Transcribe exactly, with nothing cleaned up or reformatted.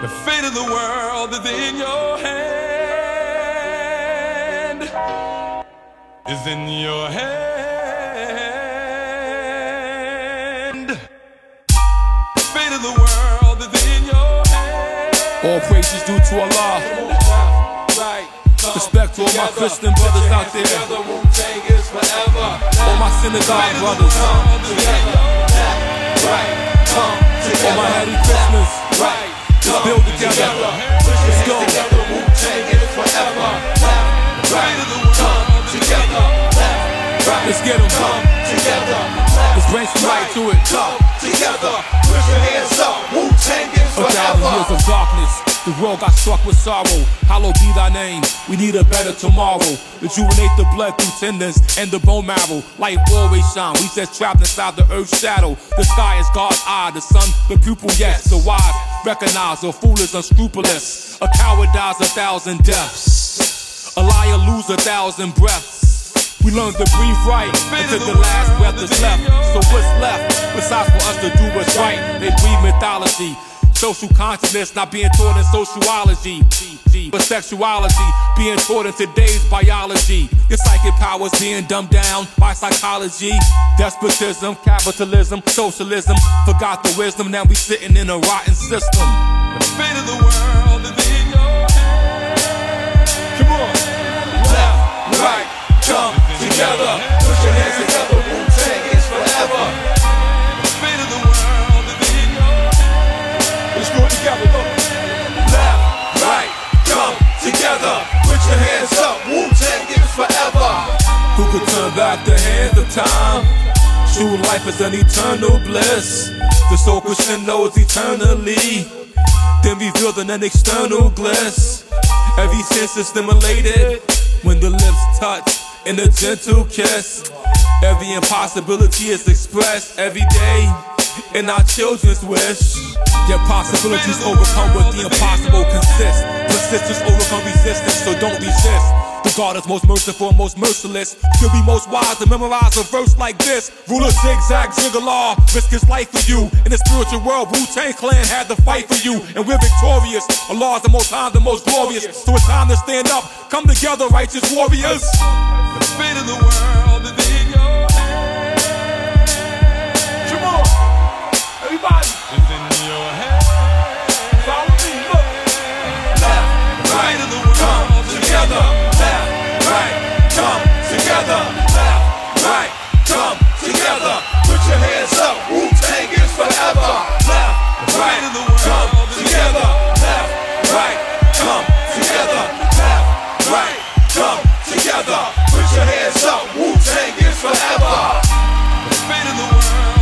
The fate of the world is in your hand. Is in your hand. The fate of the world is in your hand. All praises due to Allah. Respect to all my Christian brothers out there. All my synagogue brothers. All my happy Christmas. Let's build together. Let's go. Let's get them. Let's bring some light to it. Come together. Put your hands up. Wu-Tang is forever. A thousand years of darkness. The world got struck with sorrow. Hallowed be thy name. We need a better tomorrow. Rejuvenate the blood through tendons and the bone marrow. Light always shine. We just trapped inside the earth's shadow. The sky is God's eye. The sun, the pupil, yes. The wise recognize the fool is unscrupulous. A coward dies a thousand deaths. A liar lose a thousand breaths. We learn to breathe right until the last breath is left. So what's left besides for us to do what's right? They breathe mythology. Social consciousness not being taught in sociology, but sexuality being taught in today's biology. Your psychic powers being dumbed down by psychology. Despotism, capitalism, socialism. Forgot the wisdom, now we sitting in a rotten system. The fate of the world is in your hands. Come on. Left, right, come together. Put your hands together. Wu-Tang is forever. The fate of the world is in your hands. Let's go together, look. Left, right, come together. Put your hands up. Wu-Tang is forever. Who could turn back the hands of time? True life is an eternal bliss. The soul Christian knows eternally. Then revealed in an external bliss. Every sense is stimulated when the lips touch in a gentle kiss. Every impossibility is expressed every day in our children's wish. Yet possibilities overcome what the impossible consists. Persistence overcome resistance, so don't resist. The God is most merciful and most merciless. You'll be most wise to memorize a verse like this. Ruler zigzag, zigzag, risk his life for you. In the spiritual world, Wu-Tang Clan had to fight for you. And we're victorious. Allah is the most high, the most glorious. So it's time to stand up. Come together, righteous warriors. The fate of the world is in your hands. Come on, everybody. It's in your hands. Follow me, look. Left, right, The world come is together. Left, right, come together. Left, right, come together. Put your hands up. Wu-Tang is forever. Left, right, come together. Left, right, come together. Left, right, come together. Put your hands up. Wu-Tang is forever. The fate of the world